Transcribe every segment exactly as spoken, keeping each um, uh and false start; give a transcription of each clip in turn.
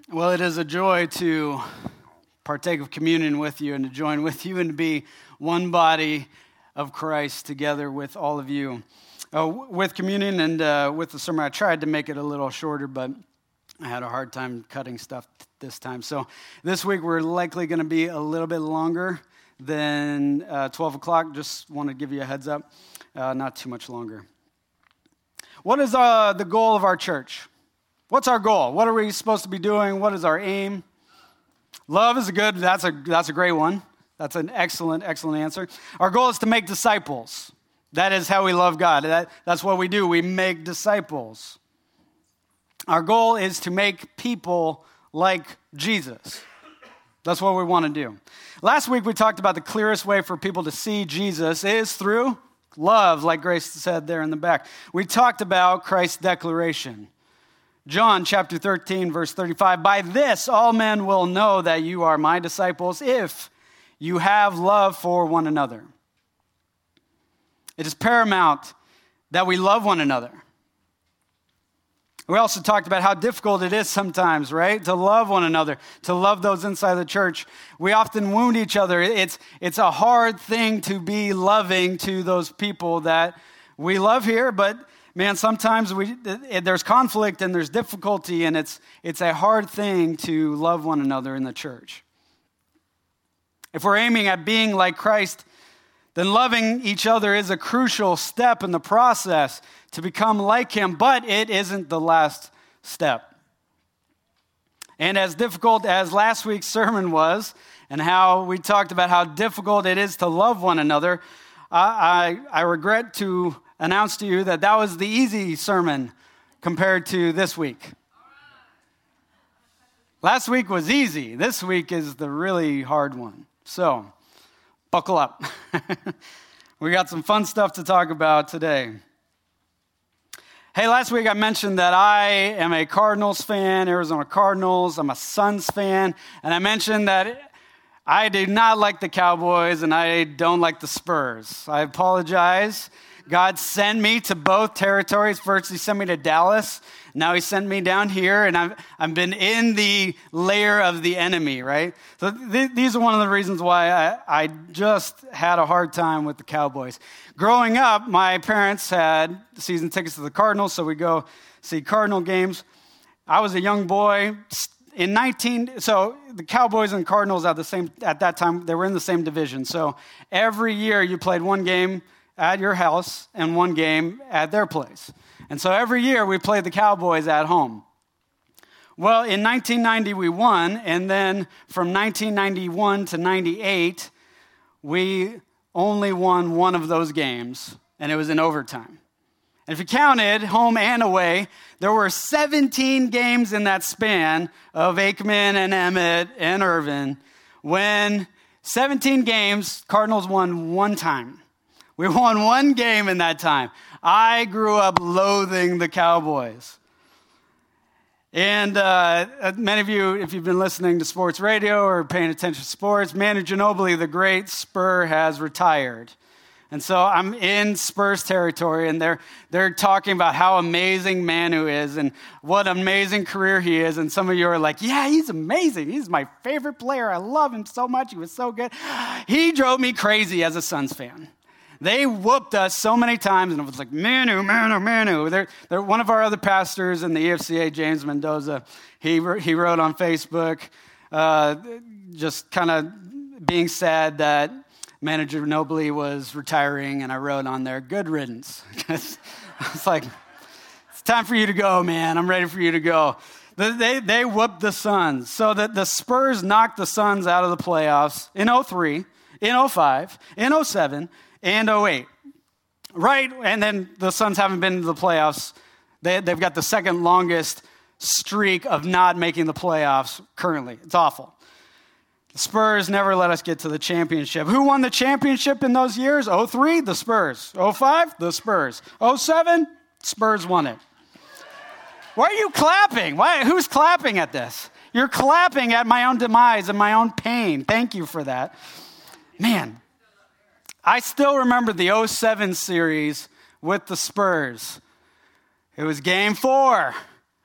Well, it is a joy to partake of communion with you and to join with you and to be one body of Christ together with all of you. Uh, with communion and uh, with the sermon, I tried to make it a little shorter, but I had a hard time cutting stuff this time. So this week we're likely going to be a little bit longer than uh, twelve o'clock. Just want to give you a heads up, uh, not too much longer. What is uh, the goal of our church? What's our goal? What are we supposed to be doing? What is our aim? Love is a good, that's a that's a great one. That's an excellent, excellent answer. Our goal is to make disciples. That is how we love God. That, that's what we do. We make disciples. Our goal is to make people like Jesus. That's what we want to do. Last week we talked about the clearest way for people to see Jesus is through love, like Grace said there in the back. We talked about Christ's declaration. John chapter thirteen, verse thirty-five, by this all men will know that you are my disciples if you have love for one another. It is paramount that we love one another. We also talked about how difficult it is sometimes, right? To love one another, to love those inside the church. We often wound each other. It's, it's a hard thing to be loving to those people that we love here, but man, sometimes we there's conflict and there's difficulty, and it's it's a hard thing to love one another in the church. If we're aiming at being like Christ, then loving each other is a crucial step in the process to become like him, but it isn't the last step. And as difficult as last week's sermon was, and how we talked about how difficult it is to love one another, I, I, I regret to announce to you that that was the easy sermon compared to this week. Last week was easy. This week is the really hard one. So, buckle up. We got some fun stuff to talk about today. Hey, last week I mentioned that I am a Cardinals fan, Arizona Cardinals. I'm a Suns fan. And I mentioned that I do not like the Cowboys and I don't like the Spurs. I apologize. God sent me to both territories. First, he sent me to Dallas. Now he sent me down here, and I've, I've been in the lair of the enemy, right? So th- these are one of the reasons why I, I just had a hard time with the Cowboys. Growing up, my parents had season tickets to the Cardinals, so we go see Cardinal games. I was a young boy. In nineteen, so the Cowboys and Cardinals at the same at that time, they were in the same division. So every year you played one game at your house and one game at their place. And so every year we played the Cowboys at home. Well, in nineteen ninety we won, and then from nineteen ninety-one to ninety-eight, we only won one of those games, and it was in overtime. And if you counted home and away, there were seventeen games in that span of Aikman and Emmett and Irvin, when seventeen games, Cardinals won one time. We won one game in that time. I grew up loathing the Cowboys. And uh, many of you, if you've been listening to sports radio or paying attention to sports, Manu Ginobili, the great Spur, has retired. And so I'm in Spurs territory, and they're they're talking about how amazing Manu is and what an amazing career he is. And some of you are like, yeah, he's amazing. He's my favorite player. I love him so much. He was so good. He drove me crazy as a Suns fan. They whooped us so many times, and it was like, Manu, Manu, Manu. They're, they're one of our other pastors in the E F C A, James Mendoza, he, he wrote on Facebook, uh, just kind of being sad that Manu Ginobili was retiring, and I wrote on there, good riddance. It's like, it's time for you to go, man. I'm ready for you to go. They, they whooped the Suns. So that the Spurs knocked the Suns out of the playoffs in oh three, in oh five, in oh seven, and oh eight, right? And then the Suns haven't been to the playoffs. They, they've got the second longest streak of not making the playoffs currently. It's awful. The Spurs never let us get to the championship. Who won the championship in those years? oh three, the Spurs. oh five, the Spurs. oh seven, Spurs won it. Why are you clapping? Why? Who's clapping at this? You're clapping at my own demise and my own pain. Thank you for that. Man. I still remember the oh seven series with the Spurs. It was game four.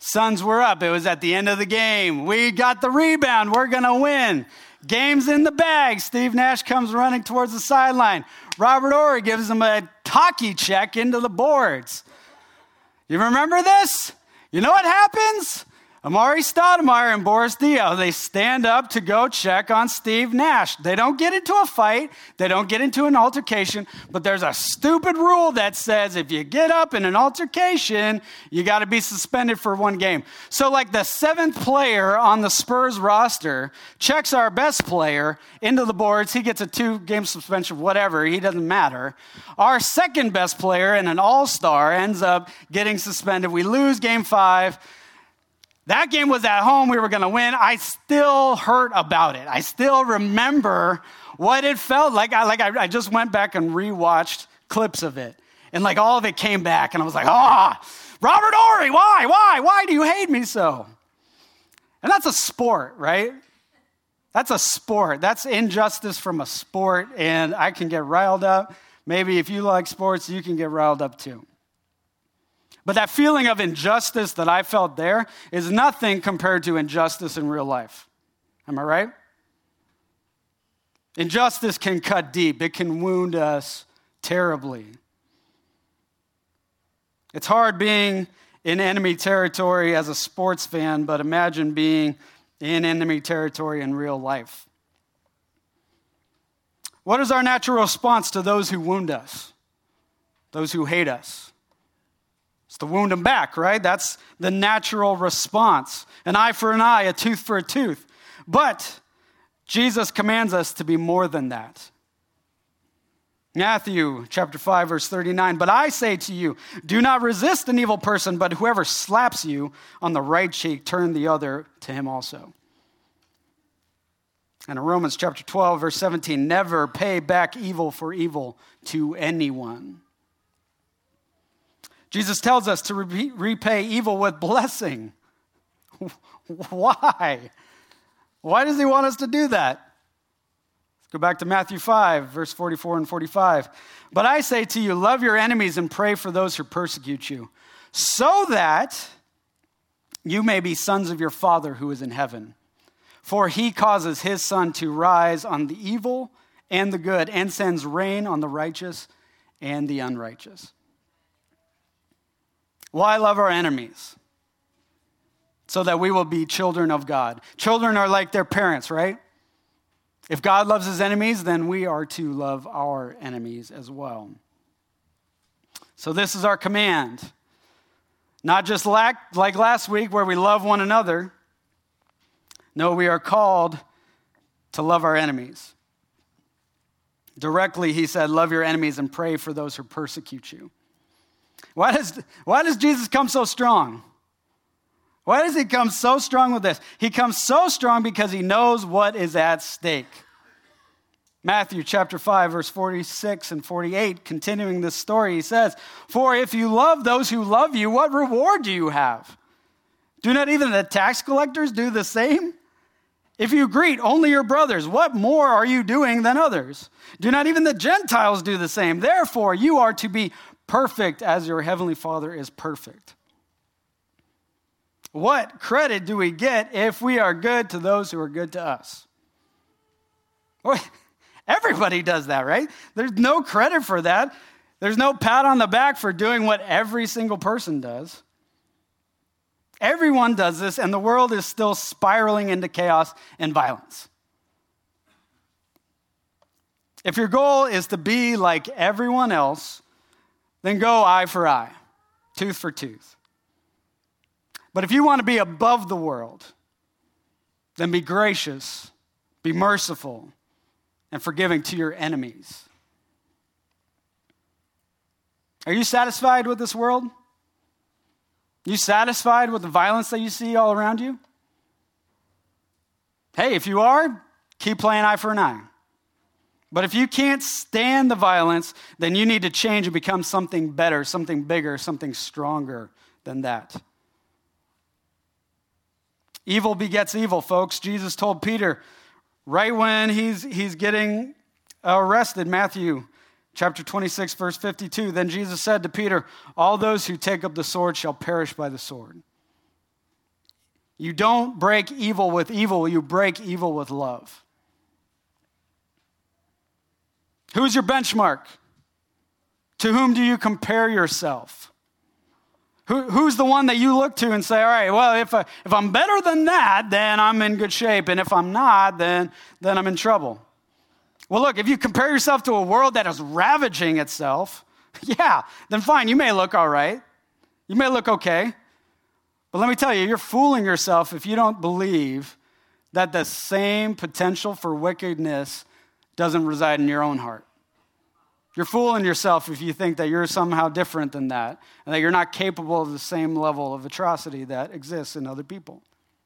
Suns were up. It was at the end of the game. We got the rebound. We're going to win. Game's in the bag. Steve Nash comes running towards the sideline. Robert Horry gives him a hockey check into the boards. You remember this? You know what happens? Amari Stoudemire and Boris Diaw, they stand up to go check on Steve Nash. They don't get into a fight. They don't get into an altercation. But there's a stupid rule that says if you get up in an altercation, you got to be suspended for one game. So like the seventh player on the Spurs roster checks our best player into the boards. He gets a two-game suspension, whatever. He doesn't matter. Our second best player and an all-star ends up getting suspended. We lose game five. That game was at home. We were going to win. I still hurt about it. I still remember what it felt like. I, like I, I just went back and rewatched clips of it. And like all of it came back. And I was like, ah, oh, Robert Horry, why, why, why do you hate me so? And that's a sport, right? That's a sport. That's injustice from a sport. And I can get riled up. Maybe if you like sports, you can get riled up too. But that feeling of injustice that I felt there is nothing compared to injustice in real life. Am I right? Injustice can cut deep. It can wound us terribly. It's hard being in enemy territory as a sports fan, but imagine being in enemy territory in real life. What is our natural response to those who wound us? Those who hate us? It's to wound them back, right? That's the natural response. An eye for an eye, a tooth for a tooth. But Jesus commands us to be more than that. Matthew chapter five, verse thirty-nine, but I say to you, do not resist an evil person, but whoever slaps you on the right cheek, turn the other to him also. And in Romans chapter twelve, verse seventeen, never pay back evil for evil to anyone. Jesus tells us to re- repay evil with blessing. Why? Why does he want us to do that? Let's go back to Matthew five, verse forty-four and forty-five. But I say to you, love your enemies and pray for those who persecute you, so that you may be sons of your Father who is in heaven. For he causes his sun to rise on the evil and the good, and sends rain on the righteous and the unrighteous. Why love our enemies? So that we will be children of God. Children are like their parents, right? If God loves his enemies, then we are to love our enemies as well. So this is our command. Not just like, like last week where we love one another. No, we are called to love our enemies. Directly, he said, love your enemies and pray for those who persecute you. Why does, why does Jesus come so strong? Why does he come so strong with this? He comes so strong because he knows what is at stake. Matthew chapter five, verse forty-six and forty-eight, continuing this story, he says, for if you love those who love you, what reward do you have? Do not even the tax collectors do the same? If you greet only your brothers, what more are you doing than others? Do not even the Gentiles do the same? Therefore, you are to be perfect as your heavenly Father is perfect. What credit do we get if we are good to those who are good to us? Well, everybody does that, right? There's no credit for that. There's no pat on the back for doing what every single person does. Everyone does this, and the world is still spiraling into chaos and violence. If your goal is to be like everyone else, then go eye for eye, tooth for tooth. But if you want to be above the world, then be gracious, be merciful, and forgiving to your enemies. Are you satisfied with this world? You satisfied with the violence that you see all around you? Hey, if you are, keep playing eye for an eye. But if you can't stand the violence, then you need to change and become something better, something bigger, something stronger than that. Evil begets evil, folks. Jesus told Peter right when he's, he's getting arrested, Matthew chapter twenty-six, verse fifty-two, then Jesus said to Peter, all those who take up the sword shall perish by the sword. You don't break evil with evil, you break evil with love. Who's your benchmark? To whom do you compare yourself? Who, who's the one that you look to and say, all right, well, if, I, if I'm better than that, then I'm in good shape. And if I'm not, then, then I'm in trouble. Well, look, if you compare yourself to a world that is ravaging itself, yeah, then fine, you may look all right. You may look okay. But let me tell you, you're fooling yourself if you don't believe that the same potential for wickedness doesn't reside in your own heart. You're fooling yourself if you think that you're somehow different than that and that you're not capable of the same level of atrocity that exists in other people.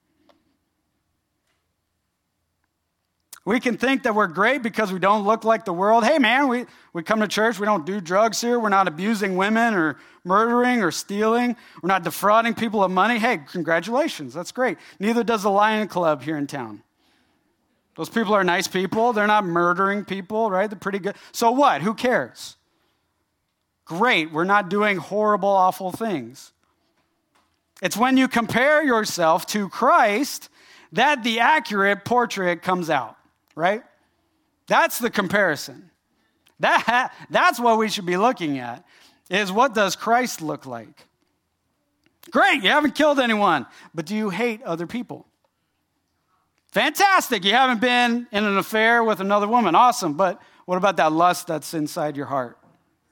We can think that we're great because we don't look like the world. Hey, man, we, we come to church. We don't do drugs here. We're not abusing women or murdering or stealing. We're not defrauding people of money. Hey, congratulations. That's great. Neither does the Lion Club here in town. Those people are nice people. They're not murdering people, right? They're pretty good. So what? Who cares? Great. We're not doing horrible, awful things. It's when you compare yourself to Christ that the accurate portrait comes out, right? That's the comparison. That, that's what we should be looking at, is what does Christ look like? Great, you haven't killed anyone, but do you hate other people? Fantastic, you haven't been in an affair with another woman. Awesome, but what about that lust that's inside your heart?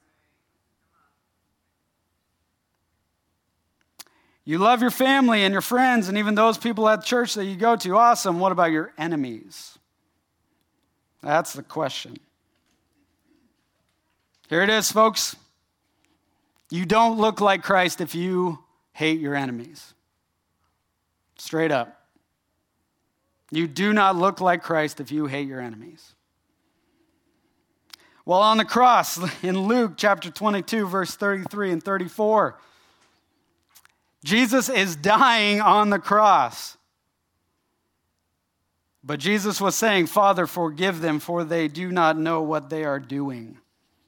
You love your family and your friends and even those people at church that you go to. Awesome, what about your enemies? That's the question. Here it is, folks. You don't look like Christ if you hate your enemies. Straight up. You do not look like Christ if you hate your enemies. Well, on the cross, in Luke chapter twenty-two, verse thirty-three and thirty-four, Jesus is dying on the cross. But Jesus was saying, Father, forgive them, for they do not know what they are doing.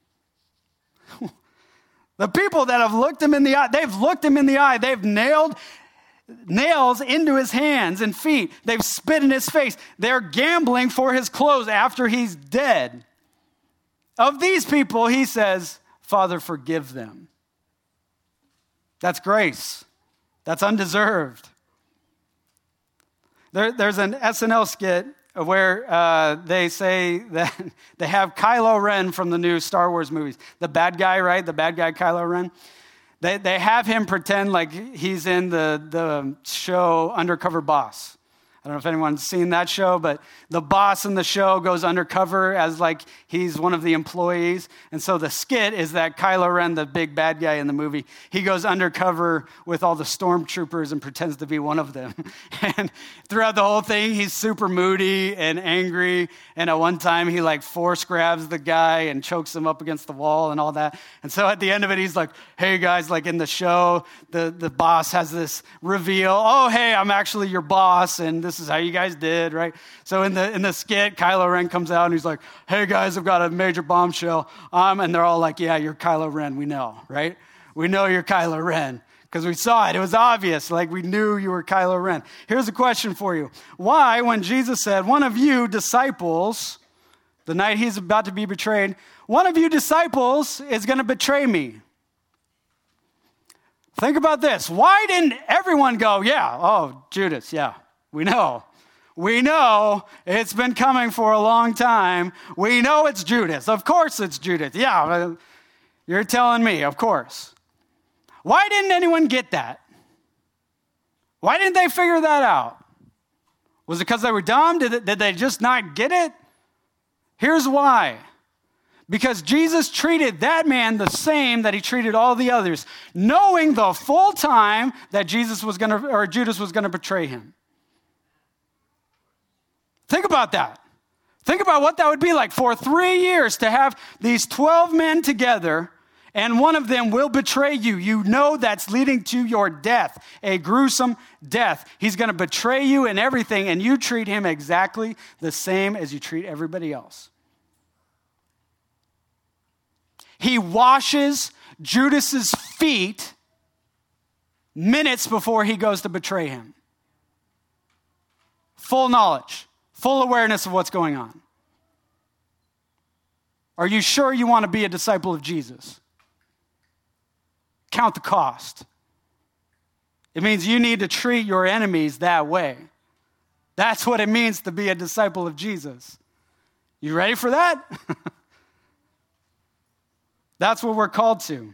The people that have looked him in the eye, they've looked him in the eye. They've nailed nails into his hands and feet. They've spit in his face. They're gambling for his clothes after he's dead. Of these people, he says, Father, forgive them. That's grace. That's undeserved. There, there's an S N L skit where uh, they say that they have Kylo Ren from the new Star Wars movies. The bad guy, right? The bad guy, Kylo Ren. They they have him pretend like he's in the, the show Undercover Boss. I don't know if anyone's seen that show, but the boss in the show goes undercover as like he's one of the employees. And so the skit is that Kylo Ren, the big bad guy in the movie, he goes undercover with all the stormtroopers and pretends to be one of them. And throughout the whole thing, he's super moody and angry. And at one time, he like force grabs the guy and chokes him up against the wall and all that. And so at the end of it, he's like, hey guys, like in the show, the, the boss has this reveal. Oh, hey, I'm actually your boss. And this is how you guys did, right? So in the in the skit, Kylo Ren comes out and he's like, hey guys, I've got a major bombshell. Um, and they're all like, yeah, you're Kylo Ren. We know, right? We know you're Kylo Ren because we saw it. It was obvious. Like we knew you were Kylo Ren. Here's a question for you. Why, when Jesus said, one of you disciples, the night he's about to be betrayed, one of you disciples is going to betray me? Think about this. Why didn't everyone go, yeah, oh, Judas, yeah. We know. We know it's been coming for a long time. We know it's Judas. Of course it's Judas. Yeah, you're telling me, of course. Why didn't anyone get that? Why didn't they figure that out? Was it because they were dumb? Did, it, did they just not get it? Here's why. Because Jesus treated that man the same that he treated all the others, knowing the full time that Jesus was going to, or Judas was going to betray him. Think about that. Think about what that would be like for three years to have these twelve men together and one of them will betray you. You know that's leading to your death, a gruesome death. He's going to betray you and everything, and you treat him exactly the same as you treat everybody else. He washes Judas's feet minutes before he goes to betray him. full knowledge, full awareness of what's going on? Are you sure you want to be a disciple of Jesus? Count the cost. It means you need to treat your enemies that way. That's what it means to be a disciple of Jesus. You ready for that? That's what we're called to.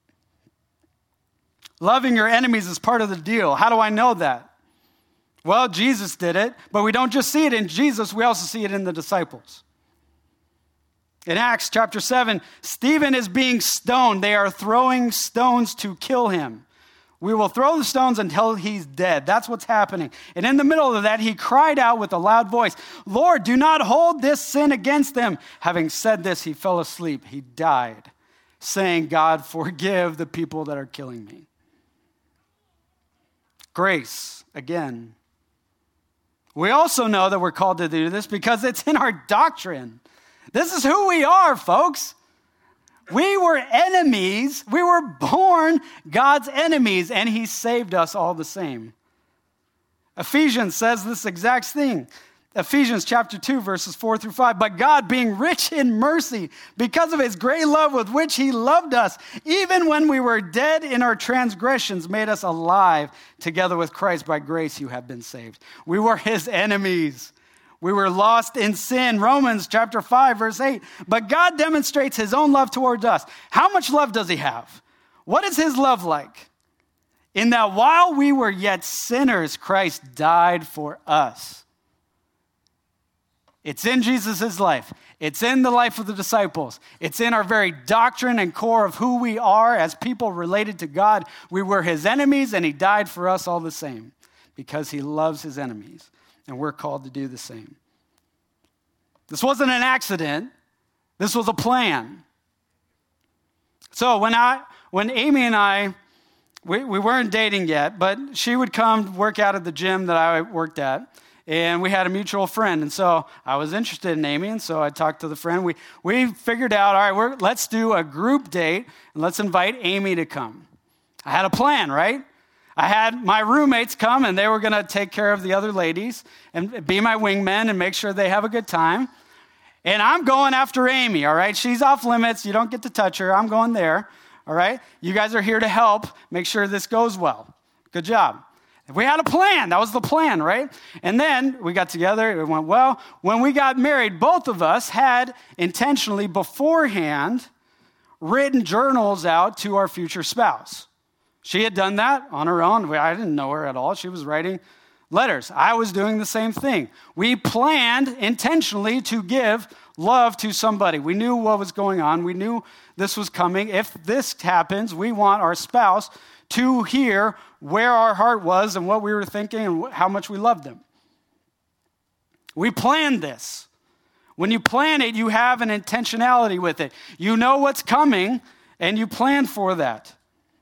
Loving your enemies is part of the deal. How do I know that? Well, Jesus did it, but we don't just see it in Jesus, we also see it in the disciples. In Acts chapter seven, Stephen is being stoned. They are throwing stones to kill him. We will throw the stones until he's dead. That's what's happening. And in the middle of that, he cried out with a loud voice, Lord, do not hold this sin against them. Having said this, he fell asleep. He died, saying, God, forgive the people that are killing me. Grace, again. We also know that we're called to do this because it's in our doctrine. This is who we are, folks. We were enemies. We were born God's enemies, and he saved us all the same. Ephesians says this exact thing. Ephesians chapter two, verses four through five. But God, being rich in mercy, because of his great love with which he loved us, even when we were dead in our transgressions, made us alive together with Christ. By grace you have been saved. We were his enemies. We were lost in sin. Romans chapter five, verse eight. But God demonstrates his own love towards us. How much love does he have? What is his love like? In that while we were yet sinners, Christ died for us. It's in Jesus' life. It's in the life of the disciples. It's in our very doctrine and core of who we are as people related to God. We were his enemies, and he died for us all the same because he loves his enemies. And we're called to do the same. This wasn't an accident. This was a plan. So when I, when Amy and I, we, we weren't dating yet, but she would come work out at the gym that I worked at, and we had a mutual friend. And so I was interested in Amy, and so I talked to the friend. We we figured out, all right, we're, let's do a group date, and let's invite Amy to come. I had a plan, right? I had my roommates come, and they were going to take care of the other ladies and be my wingmen and make sure they have a good time. And I'm going after Amy, all right? She's off limits. You don't get to touch her. I'm going there, all right? You guys are here to help make sure this goes well. Good job. We had a plan. That was the plan, right? And then we got together. It went well. When we got married, both of us had intentionally beforehand written journals out to our future spouse. She had done that on her own. I didn't know her at all. She was writing letters. I was doing the same thing. We planned intentionally to give love to somebody. We knew what was going on. We knew this was coming. If this happens, we want our spouse to hear where our heart was and what we were thinking and how much we loved them. We planned this. When you plan it, you have an intentionality with it. You know what's coming, and you plan for that.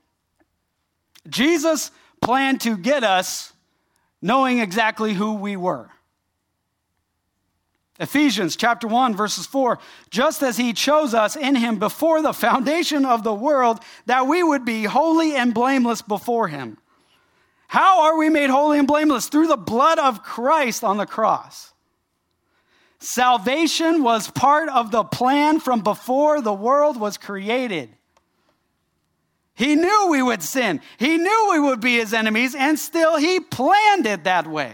Jesus planned to get us knowing exactly who we were. Ephesians chapter one, verses four, just as he chose us in him before the foundation of the world, that we would be holy and blameless before him. How are we made holy and blameless? Through the blood of Christ on the cross. Salvation was part of the plan from before the world was created. He knew we would sin. He knew we would be his enemies, and still he planned it that way.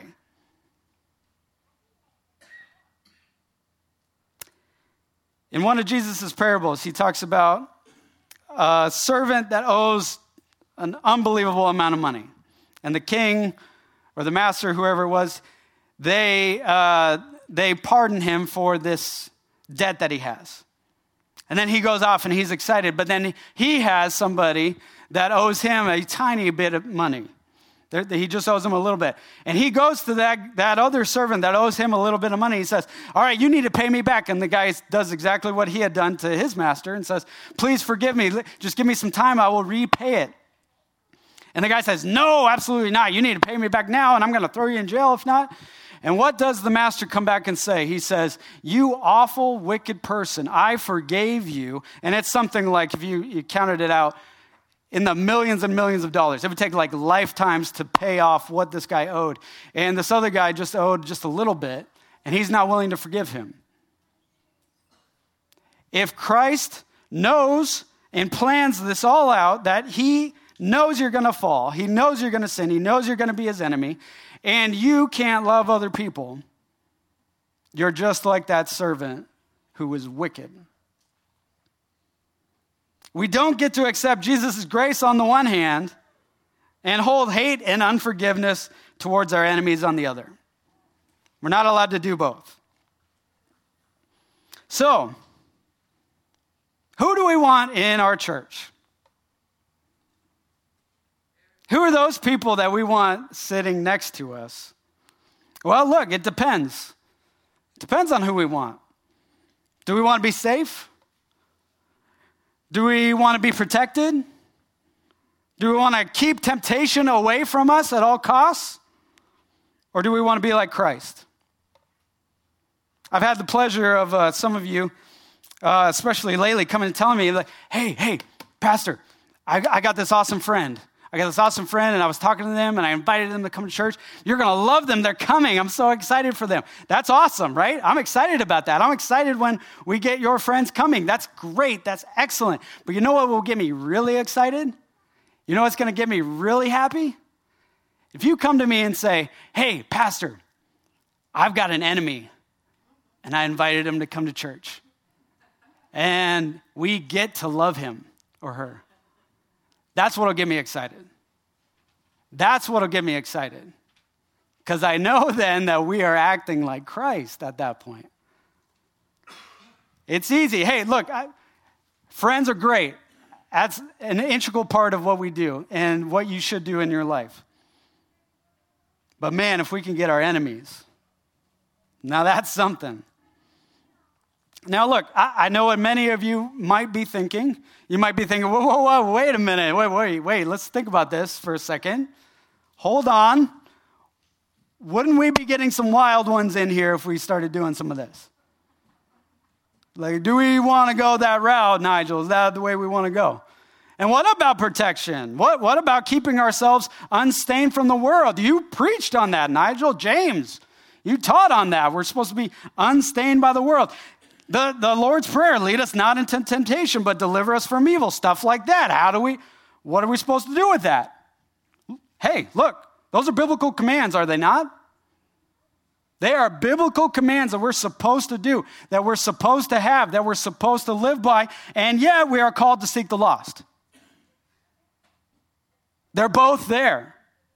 In one of Jesus' parables, he talks about a servant that owes an unbelievable amount of money. And the king or the master, whoever it was, they, uh, they pardon him for this debt that he has. And then he goes off and he's excited, but then he has somebody that owes him a tiny bit of money. He just owes him a little bit. And he goes to that, that other servant that owes him a little bit of money. He says, all right, you need to pay me back. And the guy does exactly what he had done to his master and says, please forgive me. Just give me some time. I will repay it. And the guy says, no, absolutely not. You need to pay me back now, and I'm going to throw you in jail if not. And what does the master come back and say? He says, you awful, wicked person, I forgave you. And it's something like, if you, you counted it out, in the millions and millions of dollars. It would take like lifetimes to pay off what this guy owed. And this other guy just owed just a little bit, and he's not willing to forgive him. If Christ knows and plans this all out, that he knows you're going to fall, he knows you're going to sin, he knows you're going to be his enemy, and you can't love other people, you're just like that servant who was wicked. We don't get to accept Jesus' grace on the one hand and hold hate and unforgiveness towards our enemies on the other. We're not allowed to do both. So, who do we want in our church? Who are those people that we want sitting next to us? Well, look, it depends. It depends on who we want. Do we want to be safe? Do we want to be protected? Do we want to keep temptation away from us at all costs? Or do we want to be like Christ? I've had the pleasure of uh, some of you, uh, especially lately, coming and telling me, like, hey, hey, Pastor, I, I got this awesome friend. I got this awesome friend, and I was talking to them, and I invited them to come to church. You're going to love them. They're coming. I'm so excited for them. That's awesome, right? I'm excited about that. I'm excited when we get your friends coming. That's great. That's excellent. But you know what will get me really excited? You know what's going to get me really happy? If you come to me and say, hey, Pastor, I've got an enemy, and I invited him to come to church, and we get to love him or her. That's what'll get me excited. That's what'll get me excited. Because I know then that we are acting like Christ at that point. It's easy. Hey, look, I, friends are great. That's an integral part of what we do and what you should do in your life. But man, if we can get our enemies, now that's something. Now, look, I, I know what many of you might be thinking. You might be thinking, whoa, whoa, whoa, wait a minute. Wait, wait, wait. Let's think about this for a second. Hold on. Wouldn't we be getting some wild ones in here if we started doing some of this? Like, do we want to go that route, Nigel? Is that the way we want to go? And what about protection? What, what about keeping ourselves unstained from the world? You preached on that, Nigel. James, you taught on that. We're supposed to be unstained by the world. The, the Lord's Prayer, lead us not into temptation, but deliver us from evil, stuff like that. How do we, what are we supposed to do with that? Hey, look, those are biblical commands, are they not? They are biblical commands that we're supposed to do, that we're supposed to have, that we're supposed to live by, and yet we are called to seek the lost. They're both there.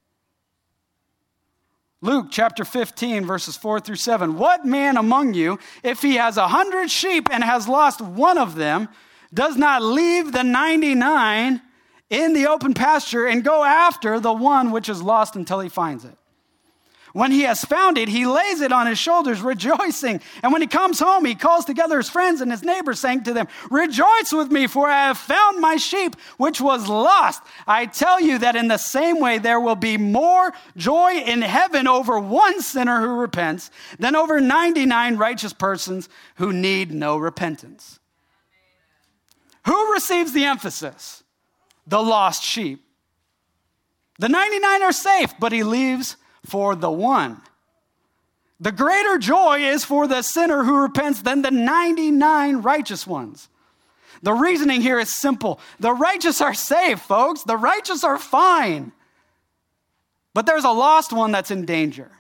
Luke chapter fifteen, verses four through seven. What man among you, if he has a hundred sheep and has lost one of them, does not leave the ninety-nine in the open pasture and go after the one which is lost until he finds it? When he has found it, he lays it on his shoulders, rejoicing. And when he comes home, he calls together his friends and his neighbors, saying to them, rejoice with me, for I have found my sheep, which was lost. I tell you that in the same way, there will be more joy in heaven over one sinner who repents than over ninety-nine righteous persons who need no repentance. Who receives the emphasis? The lost sheep. The ninety-nine are safe, but he leaves for the one. The greater joy is for the sinner who repents than the ninety-nine righteous ones. The reasoning here is simple. The righteous are safe, folks. The righteous are fine. But there's a lost one that's in danger.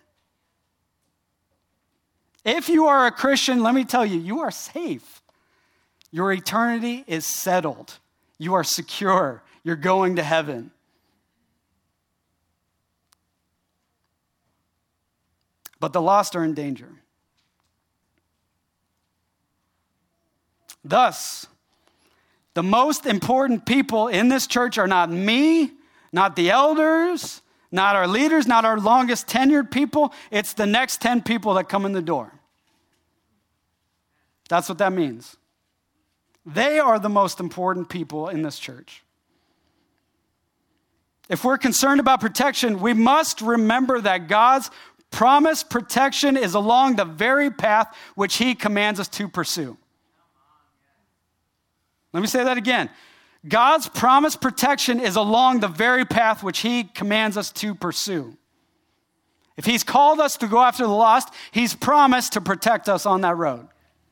If you are a Christian, let me tell you, you are safe. Your eternity is settled. You are secure. You're going to heaven. But the lost are in danger. Thus, the most important people in this church are not me, not the elders, not our leaders, not our longest tenured people. It's the next ten people that come in the door. That's what that means. They are the most important people in this church. If we're concerned about protection, we must remember that God's promised protection is along the very path which he commands us to pursue. Let me say that again. God's promised protection is along the very path which he commands us to pursue. If he's called us to go after the lost, he's promised to protect us on that road.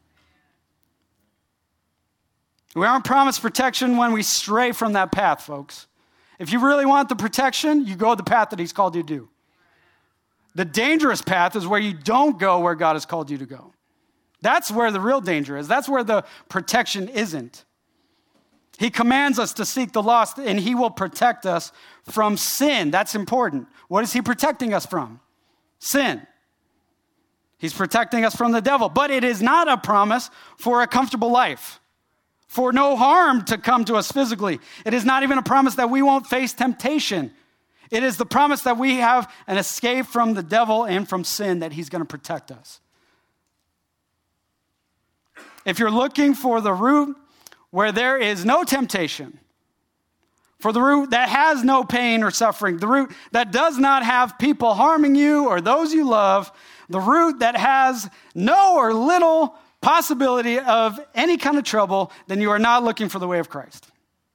We aren't promised protection when we stray from that path, folks. If you really want the protection, you go the path that he's called you to do. The dangerous path is where you don't go where God has called you to go. That's where the real danger is. That's where the protection isn't. He commands us to seek the lost, and he will protect us from sin. That's important. What is he protecting us from? Sin. He's protecting us from the devil. But it is not a promise for a comfortable life, for no harm to come to us physically. It is not even a promise that we won't face temptation. It is the promise that we have an escape from the devil and from sin, that he's going to protect us. If you're looking for the route where there is no temptation, for the route that has no pain or suffering, the route that does not have people harming you or those you love, the route that has no or little possibility of any kind of trouble, then you are not looking for the way of Christ.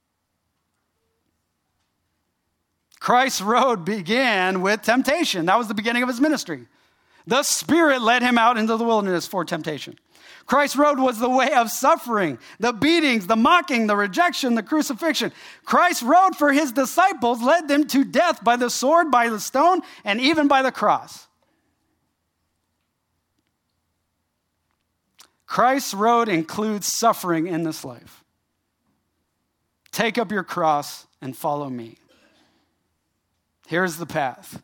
Christ's road began with temptation. That was the beginning of his ministry. The Spirit led him out into the wilderness for temptation. Christ's road was the way of suffering, the beatings, the mocking, the rejection, the crucifixion. Christ's road for his disciples led them to death by the sword, by the stone, and even by the cross. Christ's road includes suffering in this life. Take up your cross and follow me. Here's the path.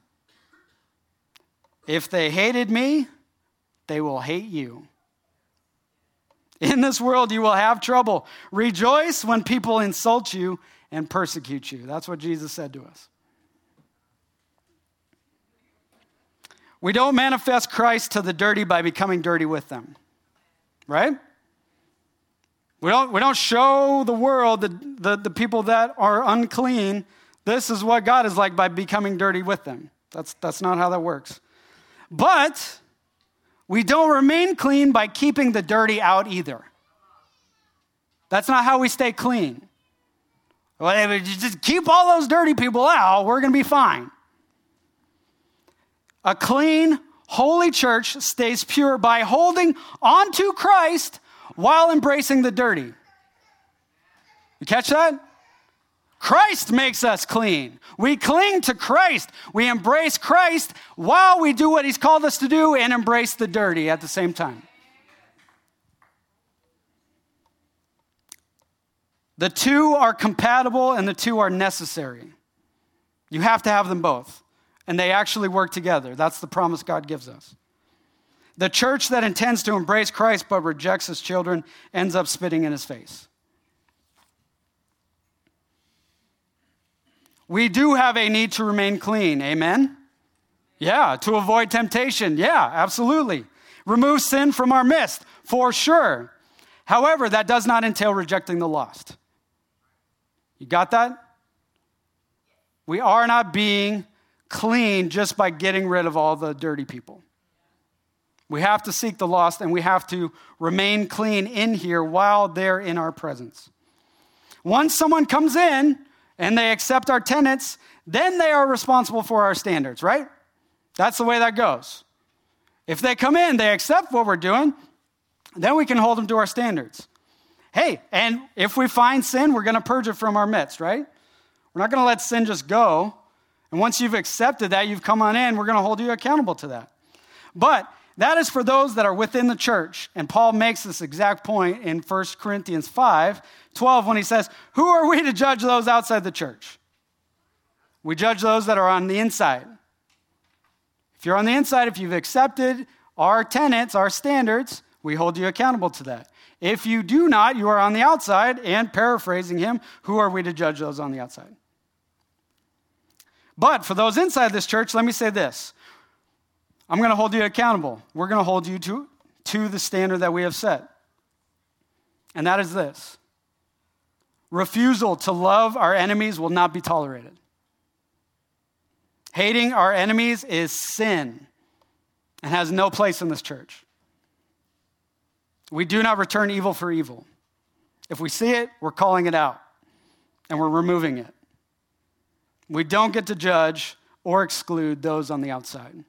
If they hated me, they will hate you. In this world, you will have trouble. Rejoice when people insult you and persecute you. That's what Jesus said to us. We don't manifest Christ to the dirty by becoming dirty with them. Right? We don't, we don't show the world, the, the, the people that are unclean, this is what God is like by becoming dirty with them. That's, that's not how that works. But we don't remain clean by keeping the dirty out either. That's not how we stay clean. Well, if you just keep all those dirty people out, we're going to be fine. A clean, holy church stays pure by holding on to Christ while embracing the dirty. You catch that? Christ makes us clean. We cling to Christ. We embrace Christ while we do what he's called us to do and embrace the dirty at the same time. The two are compatible and the two are necessary. You have to have them both. And they actually work together. That's the promise God gives us. The church that intends to embrace Christ but rejects his children ends up spitting in his face. We do have a need to remain clean. Amen? Yeah, to avoid temptation. Yeah, absolutely. Remove sin from our midst, for sure. However, that does not entail rejecting the lost. You got that? We are not being clean just by getting rid of all the dirty people. We have to seek the lost, and we have to remain clean in here while they're in our presence. Once someone comes in and they accept our tenets, then they are responsible for our standards, right? That's the way that goes. If they come in, they accept what we're doing, then we can hold them to our standards. Hey, and if we find sin, we're going to purge it from our midst, right? We're not going to let sin just go. And once you've accepted that, you've come on in, we're going to hold you accountable to that. But that is for those that are within the church. And Paul makes this exact point in First Corinthians five twelve when he says, who are we to judge those outside the church? We judge those that are on the inside. If you're on the inside, if you've accepted our tenets, our standards, we hold you accountable to that. If you do not, you are on the outside, and paraphrasing him, who are we to judge those on the outside? But for those inside this church, let me say this. I'm going to hold you accountable. We're going to hold you to, to the standard that we have set. And that is this. Refusal to love our enemies will not be tolerated. Hating our enemies is sin and has no place in this church. We do not return evil for evil. If we see it, we're calling it out. and we're removing it. We don't get to judge or exclude those on the outside.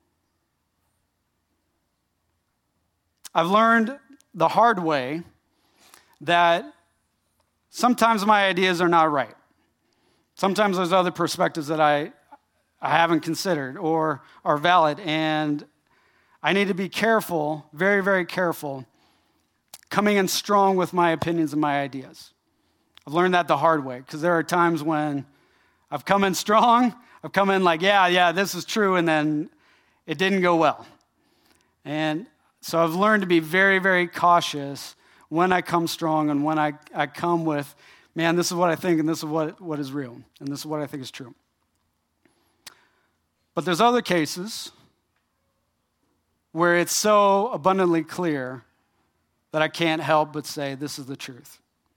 I've learned the hard way that sometimes my ideas are not right. Sometimes there's other perspectives that I, I haven't considered or are valid, and I need to be careful, very, very careful, coming in strong with my opinions and my ideas. I've learned that the hard way, because there are times when I've come in strong, I've come in like, yeah, yeah, this is true, and then it didn't go well. And so I've learned to be very, very cautious when I come strong and when I, I come with, man, this is what I think and this is what, what is real and this is what I think is true. But there's other cases where it's so abundantly clear that I can't help but say this is the truth.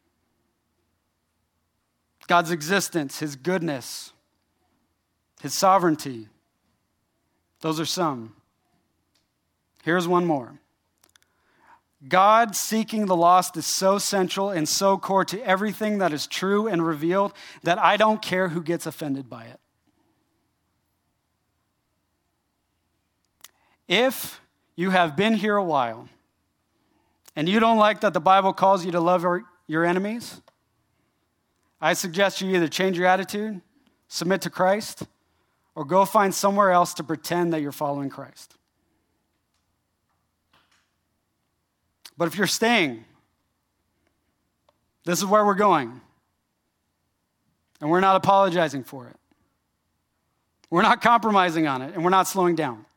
God's existence, his goodness, his sovereignty, those are some. Here's one more. God seeking the lost is so central and so core to everything that is true and revealed that I don't care who gets offended by it. If you have been here a while and you don't like that the Bible calls you to love your enemies, I suggest you either change your attitude, submit to Christ, or go find somewhere else to pretend that you're following Christ. But if you're staying, this is where we're going. And we're not apologizing for it. We're not compromising on it, and we're not slowing down.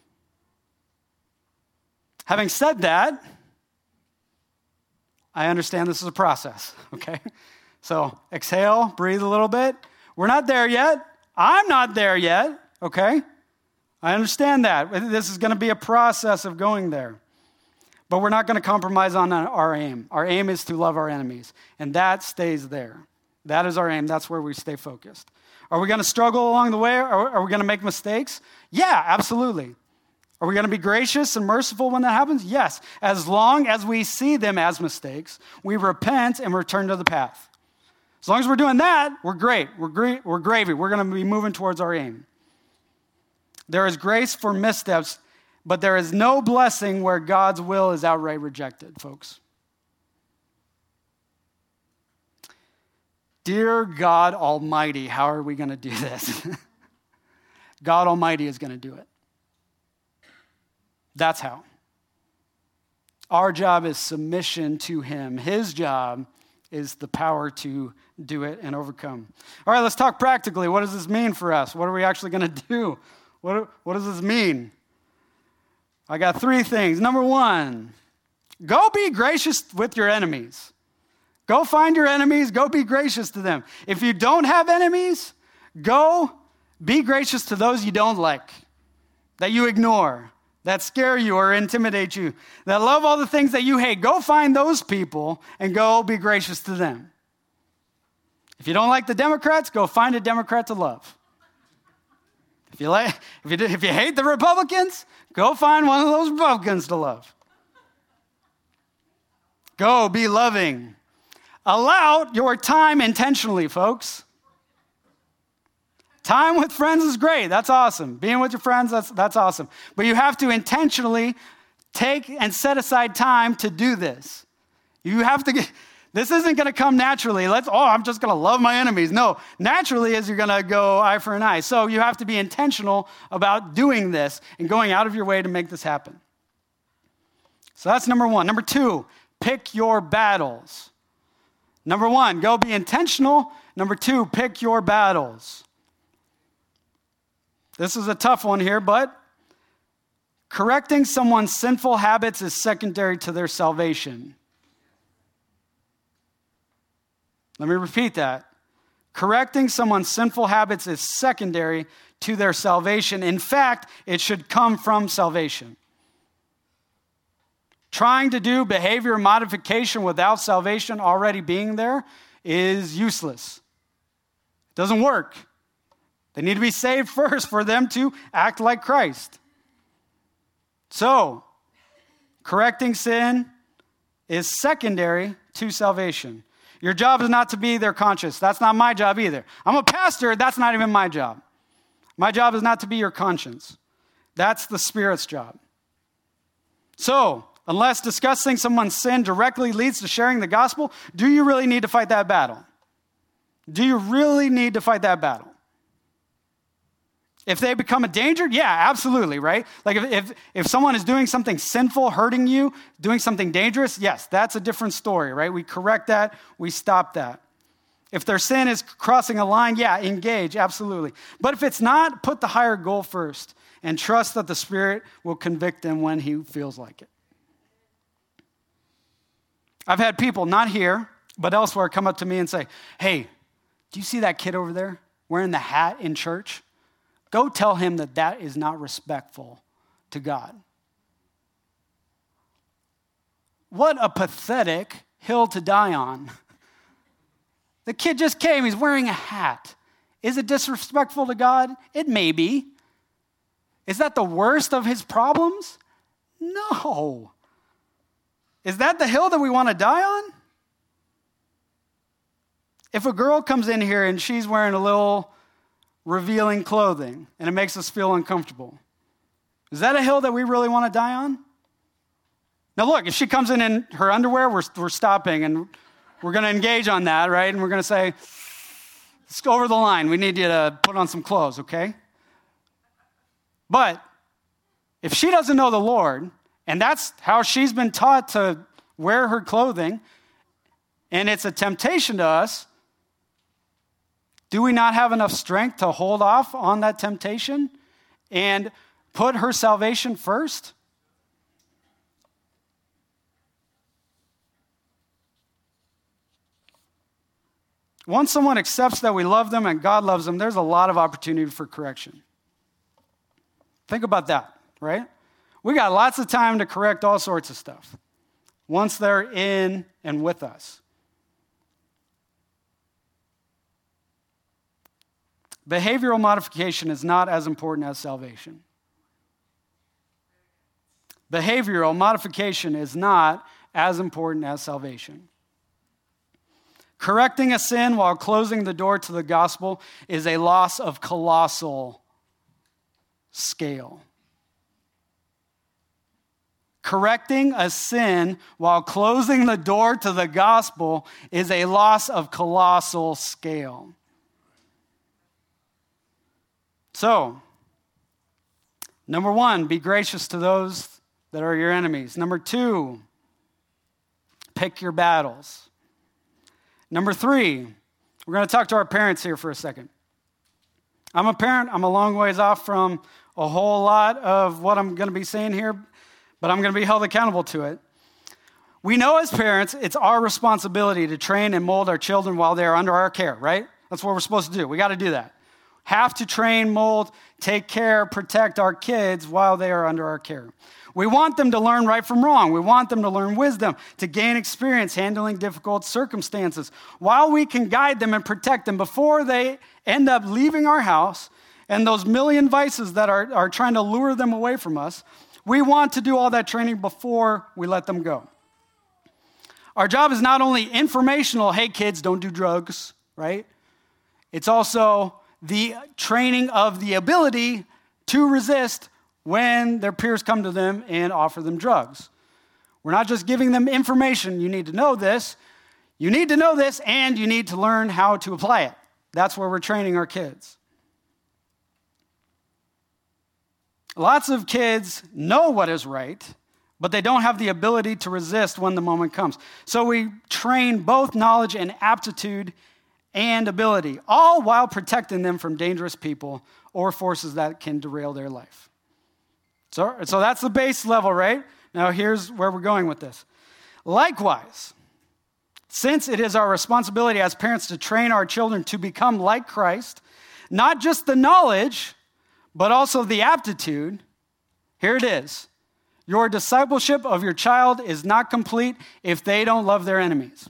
Having said that, I understand this is a process, okay? So exhale, breathe a little bit. We're not there yet. I'm not there yet, okay? I understand that. This is going to be a process of going there. But we're not going to compromise on our aim. Our aim is to love our enemies, and that stays there. That is our aim. That's where we stay focused. Are we going to struggle along the way? Are, are we going to make mistakes? Yeah, absolutely. Are we going to be gracious and merciful when that happens? Yes. As long as we see them as mistakes, we repent and return to the path. As long as we're doing that, we're great. We're, gra- we're gravy. We're going to be moving towards our aim. There is grace for missteps, but there is no blessing where God's will is outright rejected, folks. Dear God Almighty, how are we going to do this? God Almighty is going to do it. That's how. Our job is submission to him. His job is the power to do it and overcome. All right, let's talk practically. What does this mean for us? What are we actually going to do? What, what does this mean? I got three things. Number one, go be gracious with your enemies. Go find your enemies. Go be gracious to them. If you don't have enemies, go be gracious to those you don't like, that you ignore, that scare you or intimidate you, that love all the things that you hate. Go find those people and go be gracious to them. If you don't like the Democrats, go find a Democrat to love. If you like, if you, if you hate the Republicans, go find one of those Republicans to love. Go be loving. Allow your time intentionally, folks. Time with friends is great. That's awesome. Being with your friends, that's, that's awesome. But you have to intentionally take and set aside time to do this. You have to get, this isn't going to come naturally. Let's, oh, I'm just going to love my enemies. No, naturally is you're going to go eye for an eye. So you have to be intentional about doing this and going out of your way to make this happen. So that's number one. Number two, pick your battles. Number one, go be intentional. Number two, pick your battles. This is a tough one here, but correcting someone's sinful habits is secondary to their salvation. Let me repeat that. Correcting someone's sinful habits is secondary to their salvation. In fact, it should come from salvation. Trying to do behavior modification without salvation already being there is useless. It doesn't work. They need to be saved first for them to act like Christ. So, correcting sin is secondary to salvation. Your job is not to be their conscience. That's not my job either. I'm a pastor. That's not even my job. My job is not to be your conscience. That's the Spirit's job. So, unless discussing someone's sin directly leads to sharing the gospel, do you really need to fight that battle? Do you really need to fight that battle? If they become a danger, yeah, absolutely, right? Like if, if, if someone is doing something sinful, hurting you, doing something dangerous, yes, that's a different story, right? We correct that, we stop that. If their sin is crossing a line, yeah, engage, absolutely. But if it's not, put the higher goal first and trust that the Spirit will convict them when he feels like it. I've had people, not here, but elsewhere, come up to me and say, hey, do you see that kid over there wearing the hat in church? Go tell him that that is not respectful to God. What a pathetic hill to die on. The kid just came, he's wearing a hat. Is it disrespectful to God? It may be. Is that the worst of his problems? No. Is that the hill that we want to die on? If a girl comes in here and she's wearing a little revealing clothing and it makes us feel uncomfortable, is that a hill that we really want to die on? Now look, if she comes in in her underwear, we're, we're stopping and we're going to engage on that, right? And we're going to say, let's go over the line. We need you to put on some clothes, okay? But if she doesn't know the Lord, and that's how she's been taught to wear her clothing, and it's a temptation to us, do we not have enough strength to hold off on that temptation and put her salvation first? Once someone accepts that we love them and God loves them, there's a lot of opportunity for correction. Think about that, right? We got lots of time to correct all sorts of stuff once they're in and with us. Behavioral modification is not as important as salvation. Behavioral modification is not as important as salvation. Correcting a sin while closing the door to the gospel is a loss of colossal scale. Correcting a sin while closing the door to the gospel is a loss of colossal scale. So, number one, be gracious to those that are your enemies. Number two, pick your battles. Number three, we're going to talk to our parents here for a second. I'm a parent. I'm a long ways off from a whole lot of what I'm going to be saying here, but I'm going to be held accountable to it. We know as parents, it's our responsibility to train and mold our children while they're under our care, right? That's what we're supposed to do. We got to do that. Have to train, mold, take care, protect our kids while they are under our care. We want them to learn right from wrong. We want them to learn wisdom, to gain experience handling difficult circumstances. While we can guide them and protect them before they end up leaving our house and those million vices that are, are trying to lure them away from us, we want to do all that training before we let them go. Our job is not only informational, hey kids, don't do drugs, right? It's also the training of the ability to resist when their peers come to them and offer them drugs. We're not just giving them information. You need to know this. You need to know this, and you need to learn how to apply it. That's where we're training our kids. Lots of kids know what is right, but they don't have the ability to resist when the moment comes. So we train both knowledge and aptitude and ability, all while protecting them from dangerous people or forces that can derail their life. So, so that's the base level, right? Now here's where we're going with this. Likewise, since it is our responsibility as parents to train our children to become like Christ, not just the knowledge, but also the aptitude, here it is. Your discipleship of your child is not complete if they don't love their enemies.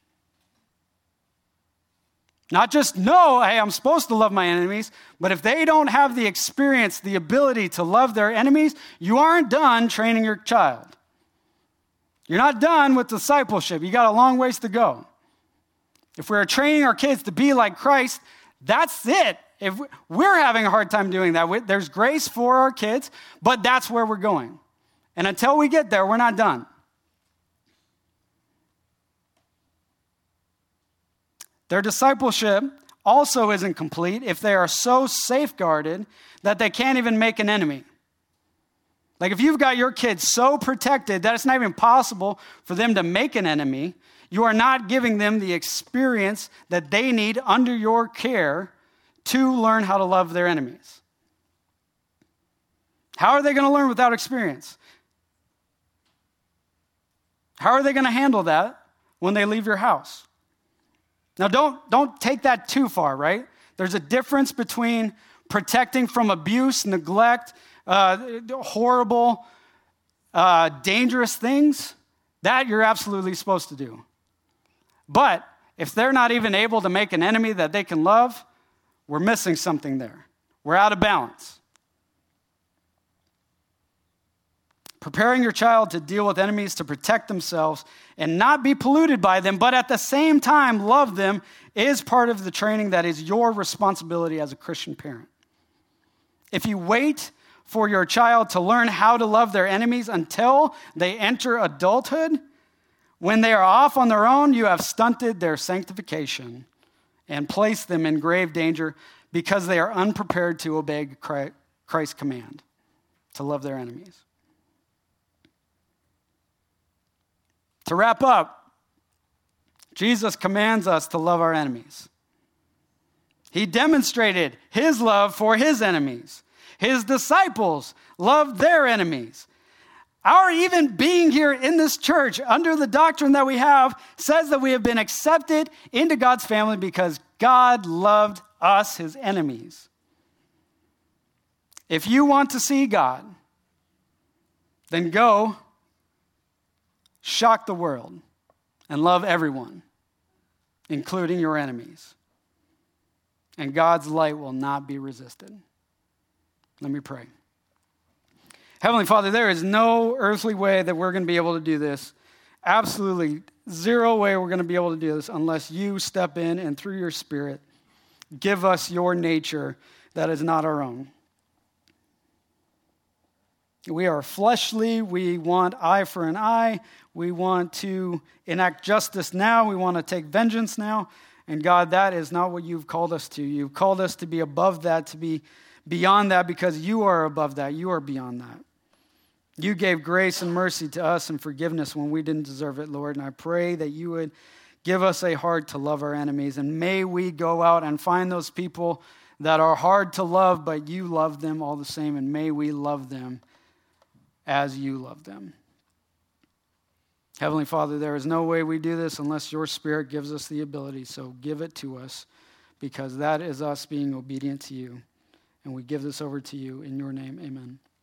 Not just know, hey, I'm supposed to love my enemies, but if they don't have the experience, the ability to love their enemies, you aren't done training your child. You're not done with discipleship. You got a long ways to go. If we're training our kids to be like Christ, that's it. If we're having a hard time doing that, there's grace for our kids, but that's where we're going. And until we get there, we're not done. Their discipleship also isn't complete if they are so safeguarded that they can't even make an enemy. Like if you've got your kids so protected that it's not even possible for them to make an enemy, you are not giving them the experience that they need under your care to learn how to love their enemies. How are they going to learn without experience? How are they going to handle that when they leave your house? Now, don't, don't take that too far, right? There's a difference between protecting from abuse, neglect, uh, horrible, uh, dangerous things. That you're absolutely supposed to do. But if they're not even able to make an enemy that they can love, we're missing something there. We're out of balance. Preparing your child to deal with enemies, to protect themselves and not be polluted by them, but at the same time love them, is part of the training that is your responsibility as a Christian parent. If you wait for your child to learn how to love their enemies until they enter adulthood, when they are off on their own, you have stunted their sanctification and placed them in grave danger because they are unprepared to obey Christ's command to love their enemies. To wrap up, Jesus commands us to love our enemies. He demonstrated his love for his enemies. His disciples loved their enemies. Our even being here in this church under the doctrine that we have says that we have been accepted into God's family because God loved us, his enemies. If you want to see God, then go shock the world and love everyone, including your enemies. And God's light will not be resisted. Let me pray. Heavenly Father, there is no earthly way that we're going to be able to do this. Absolutely zero way we're going to be able to do this unless you step in and through your Spirit give us your nature that is not our own. We are fleshly. We want eye for an eye. We want to enact justice now. We want to take vengeance now. And God, that is not what you've called us to. You've called us to be above that, to be beyond that, because you are above that. You are beyond that. You gave grace and mercy to us and forgiveness when we didn't deserve it, Lord. And I pray that you would give us a heart to love our enemies. And may we go out and find those people that are hard to love, but you love them all the same. And may we love them as you love them. Heavenly Father, there is no way we do this unless your Spirit gives us the ability. So give it to us, because that is us being obedient to you. And we give this over to you in your name. Amen.